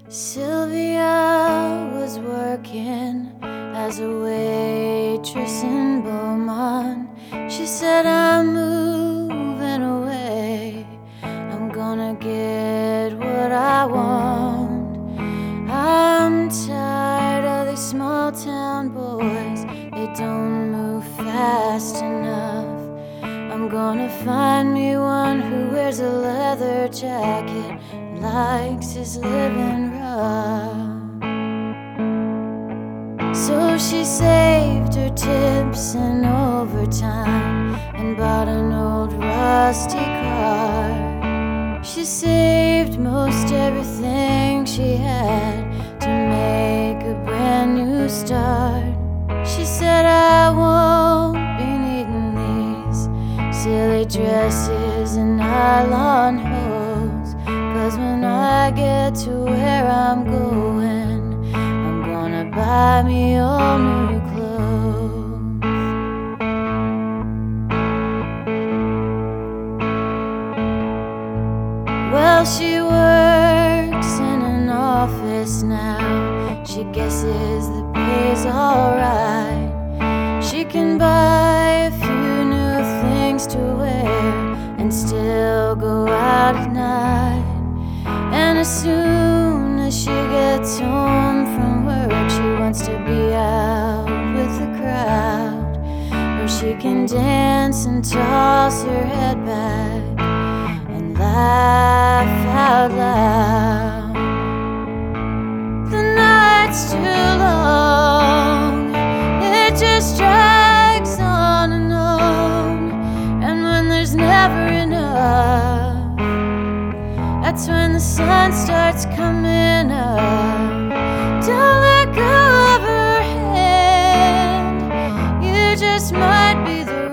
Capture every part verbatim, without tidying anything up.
Sylvia was working as a waitress in Beaumont. She said, I'm moving away, I'm gonna get what I want. I'm tired of these small town boys, they don't move fast enough. I'm gonna find me one who wears a leather jacket and likes his living rough. So she saved her tips and overtime and bought an old rusty car. She saved most everything she had to make a brand new start. She said, I won't be needing these silly dresses and nylon hose, 'cause when I get to where I'm going, I'm gonna buy me all new clothes. Well, she works in an office now. She guesses the pay's alright. She can buy a few new things to wear and still go out at night. And as soon as she gets home from work, she wants to be out with the crowd, where she can dance and toss her head back and laugh out loud. The night's too long, it just drags on and on. And when there's never enough, that's when the sun starts coming up. Don't let go of her hand, you just might be the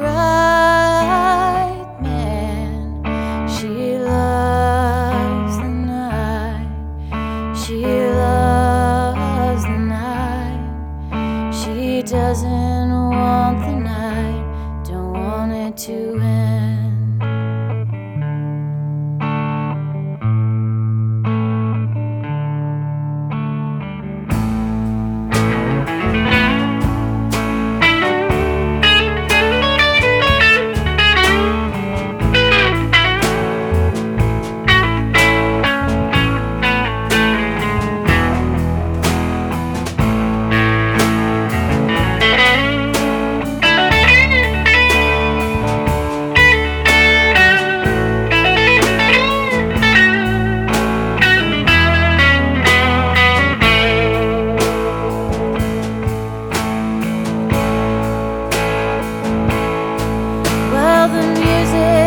right man. She loves the night, she loves the night. She doesn't want the night, don't want it to end. The music